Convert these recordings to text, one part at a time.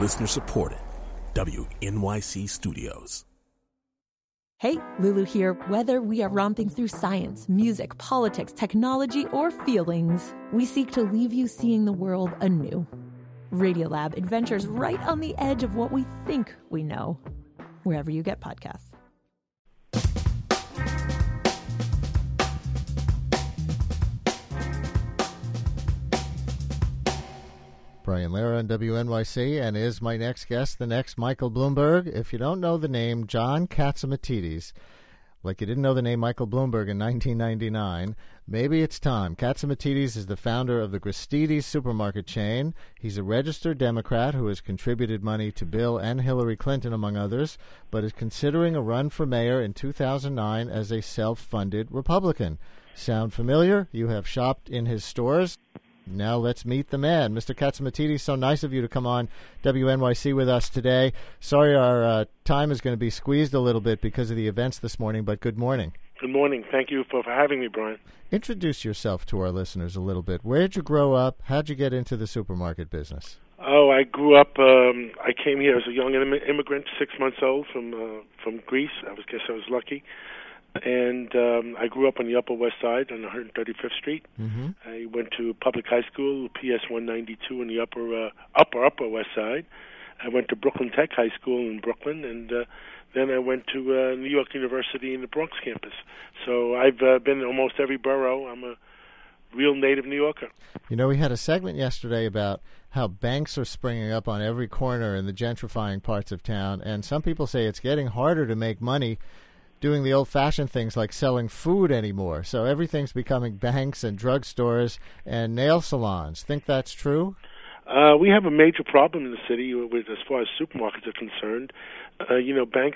Listener supported. WNYC Studios. Hey, Lulu here. Whether we are romping through science, music, politics, technology, or feelings, we seek to leave you seeing the world anew. Radiolab adventures right on the edge of what we think we know. Wherever you get podcasts. Brian Lara on WNYC, and is my next guest the next Michael Bloomberg? If you don't know the name John Catsimatidis, like you didn't know the name Michael Bloomberg in 1999, maybe it's time. Catsimatidis is the founder of the Gristedes supermarket chain. He's a registered Democrat who has contributed money to Bill and Hillary Clinton, among others, but is considering a run for mayor in 2009 as a self-funded Republican. Sound familiar? You have shopped in his stores. Now let's meet the man. Mr. Catsimatidis, so nice of you to come on WNYC with us today. Sorry our time is going to be squeezed a little bit because of the events this morning, but good morning. Good morning. Thank you for having me, Brian. Introduce yourself to our listeners a little bit. Where did you grow up? How did you get into the supermarket business? Oh, I grew up, I came here as a young immigrant, 6 months old from Greece. I guess I was lucky. And I grew up on the Upper West Side on 135th Street. Mm-hmm. I went to public high school, PS 192, on the Upper West Side. I went to Brooklyn Tech High School in Brooklyn, and then I went to New York University in the Bronx campus. So I've been in almost every borough. I'm a real native New Yorker. You know, we had a segment yesterday about how banks are springing up on every corner in the gentrifying parts of town, and some people say it's getting harder to make money doing the old-fashioned things like selling food anymore. So everything's becoming banks and drugstores and nail salons. Think that's true? We have a major problem in the city with, as far as supermarkets are concerned. Banks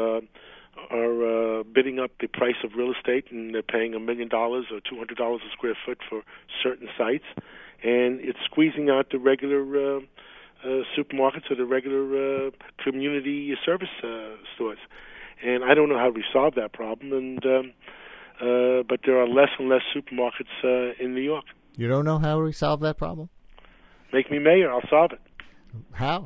are bidding up the price of real estate, and they're paying $1 million or $200 a square foot for certain sites, and it's squeezing out the regular supermarkets or the regular community service stores. And I don't know how we solve that problem, but there are less and less supermarkets in New York. You don't know how we solve that problem? Make me mayor, I'll solve it. How?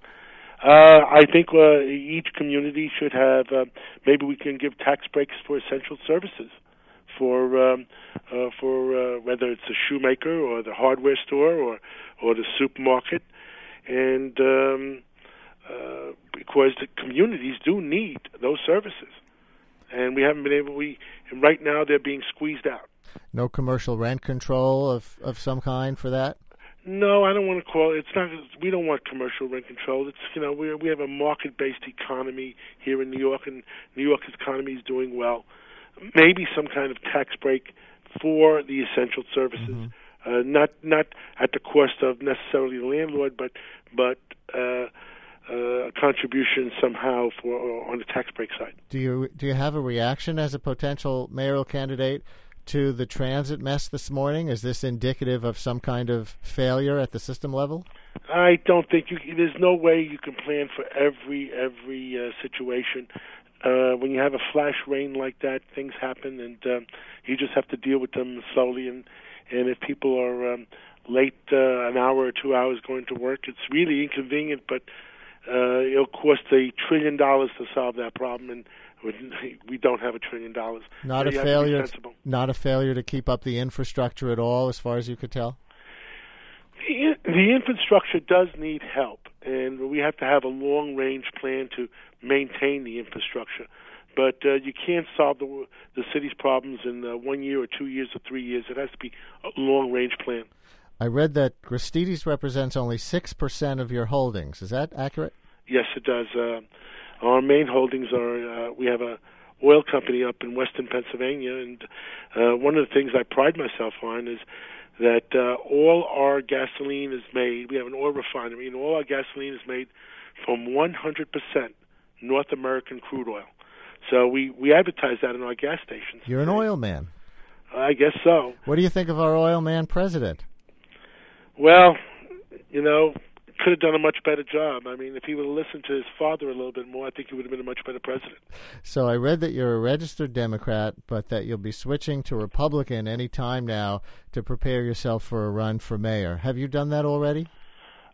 I think each community should have, maybe we can give tax breaks for essential services, for whether it's a shoemaker or the hardware store or the supermarket, and because the communities do need those services, and we haven't been able. Right now they're being squeezed out. No commercial rent control of some kind for that. No, I don't want to call it. It's not. We don't want commercial rent control. It's we have a market-based economy here in New York, and New York's economy is doing well. Maybe some kind of tax break for the essential services, not at the cost of necessarily the landlord, but a contribution somehow for on the tax break side. Do you have a reaction as a potential mayoral candidate to the transit mess this morning? Is this indicative of some kind of failure at the system level? I don't think there's no way you can plan for every situation. When you have a flash rain like that, things happen, and you just have to deal with them slowly. And if people are late an hour or 2 hours going to work, it's really inconvenient, but it'll cost $1 trillion to solve that problem, and we don't have $1 trillion. Not a failure to keep up the infrastructure at all, as far as you could tell? The infrastructure does need help, and we have to have a long-range plan to maintain the infrastructure. But you can't solve the city's problems in 1 year or 2 years or 3 years. It has to be a long-range plan. I read that Gristedes represents only 6% of your holdings. Is that accurate? Yes, it does. Our main holdings are, we have a oil company up in western Pennsylvania, and one of the things I pride myself on is that all our gasoline is made, we have an oil refinery, and all our gasoline is made from 100% North American crude oil. So we advertise that in our gas stations. You're an oil man. I guess so. What do you think of our oil man president? Well, could have done a much better job. I mean, if he would have listened to his father a little bit more, I think he would have been a much better president. So I read that you're a registered Democrat, but that you'll be switching to Republican any time now to prepare yourself for a run for mayor. Have you done that already?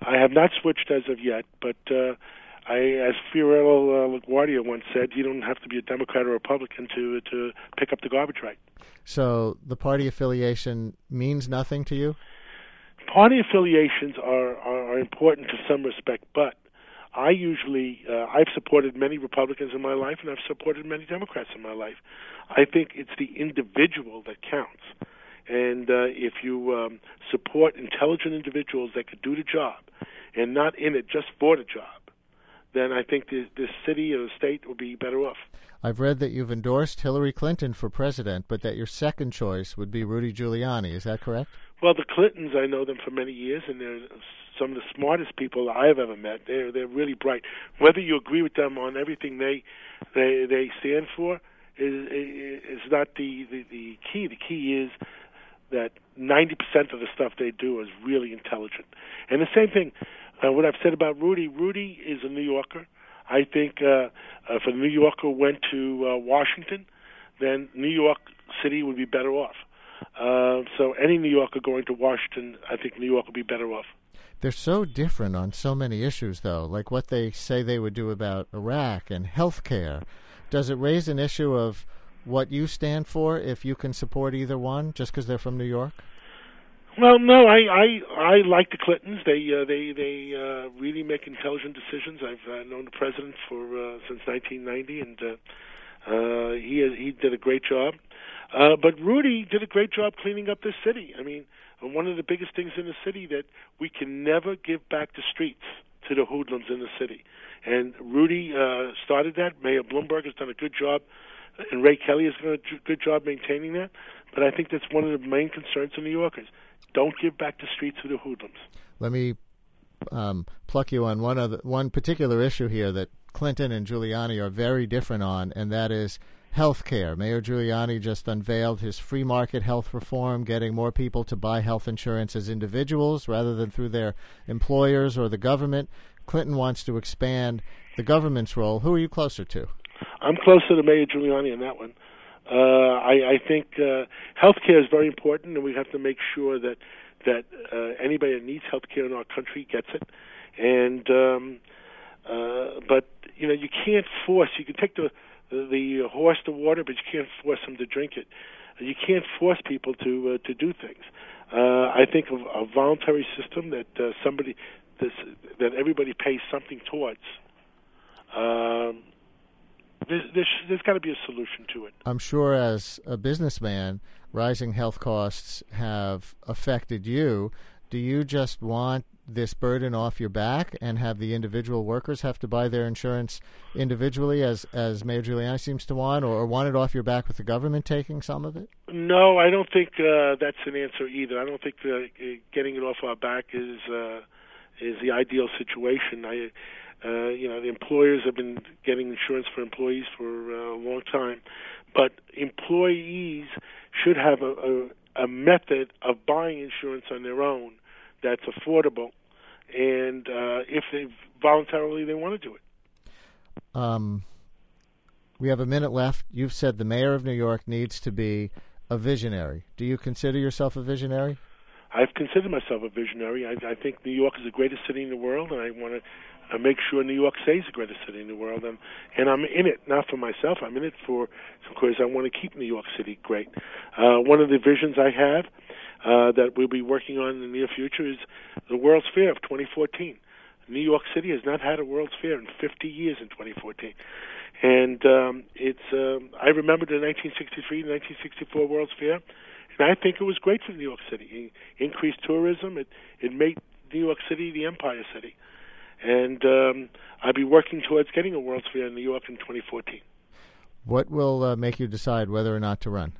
I have not switched as of yet, but as Fiorello LaGuardia once said, you don't have to be a Democrat or Republican to pick up the garbage right. So the party affiliation means nothing to you? Party affiliations are important to some respect, but I usually, I've supported many Republicans in my life, and I've supported many Democrats in my life. I think it's the individual that counts. And if you support intelligent individuals that could do the job and not in it just for the job, then I think this city or the state will be better off. I've read that you've endorsed Hillary Clinton for president, but that your second choice would be Rudy Giuliani. Is that correct? Well, the Clintons, I know them for mmany years, and they're some of the smartest people I have ever met. They're really bright. Whether you agree with them on everything they stand for is not the key. The key is that 90% of the stuff they do is really intelligent. And the same thing, what I've said about Rudy. Rudy is a New Yorker. I think if a New Yorker went to Washington, then New York City would be better off. So any New Yorker going to Washington, I think New York would be better off. They're so different on so many issues, though, like what they say they would do about Iraq and health care. Does it raise an issue of what you stand for if you can support either one just because they're from New York? Well, no, I like the Clintons. They really make intelligent decisions. I've known the president for since 1990, and he did a great job. But Rudy did a great job cleaning up this city. I mean, one of the biggest things in the city that we can never give back the streets to the hoodlums in the city. And Rudy started that. Mayor Bloomberg has done a good job, and Ray Kelly has done a good job maintaining that. But I think that's one of the main concerns of New Yorkers. Don't give back the streets to the hoodlums. Let me pluck you on one particular issue here that Clinton and Giuliani are very different on, and that is health care. Mayor Giuliani just unveiled his free market health reform, getting more people to buy health insurance as individuals rather than through their employers or the government. Clinton wants to expand the government's role. Who are you closer to? I'm closer to Mayor Giuliani on that one. I think health care is very important, and we have to make sure that anybody that needs health care in our country gets it. And but you can't force. You can take the horse to water, but you can't force them to drink it. You can't force people to do things. I think of a voluntary system that that everybody pays something towards. There's got to be a solution to it. I'm sure as a businessman, rising health costs have affected you. Do you just want this burden off your back and have the individual workers have to buy their insurance individually, as Mayor Giuliani seems to want, or want it off your back with the government taking some of it? No, I don't think that's an answer either. I don't think getting it off our back is the ideal situation. The employers have been getting insurance for employees for a long time, but employees should have a method of buying insurance on their own that's affordable, and if they voluntarily they want to do it. We have a minute left. You've said the mayor of New York needs to be a visionary. Do you consider yourself a visionary? I've considered myself a visionary. I think New York is the greatest city in the world, and I want to make sure New York stays the greatest city in the world. And I'm in it not for myself. I'm in it because I want to keep New York City great. One of the visions I have that we'll be working on in the near future is the World's Fair of 2014. New York City has not had a World's Fair in 50 years in 2014. And I remember the 1963 and 1964 World's Fair, and I think it was great for New York City. It increased tourism. It made New York City the Empire City. And I'll be working towards getting a World's Fair in New York in 2014. What will make you decide whether or not to run?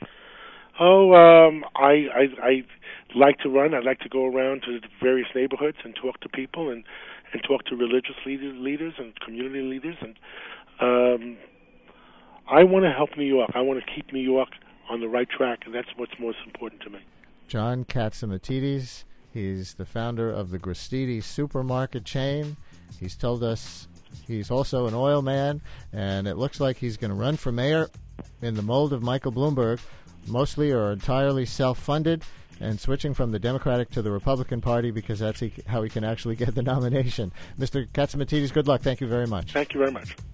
I like to run. I like to go around to the various neighborhoods and talk to people and talk to religious leaders and community leaders. And I want to help New York. I want to keep New York on the right track, and that's what's most important to me. John Catsimatidis, he's the founder of the Gristedes supermarket chain. He's told us he's also an oil man, and it looks like he's going to run for mayor in the mold of Michael Bloomberg, mostly or entirely self-funded. and switching from the Democratic to the Republican Party because that's how he can actually get the nomination. Mr. Catsimatidis, good luck. Thank you very much. Thank you very much.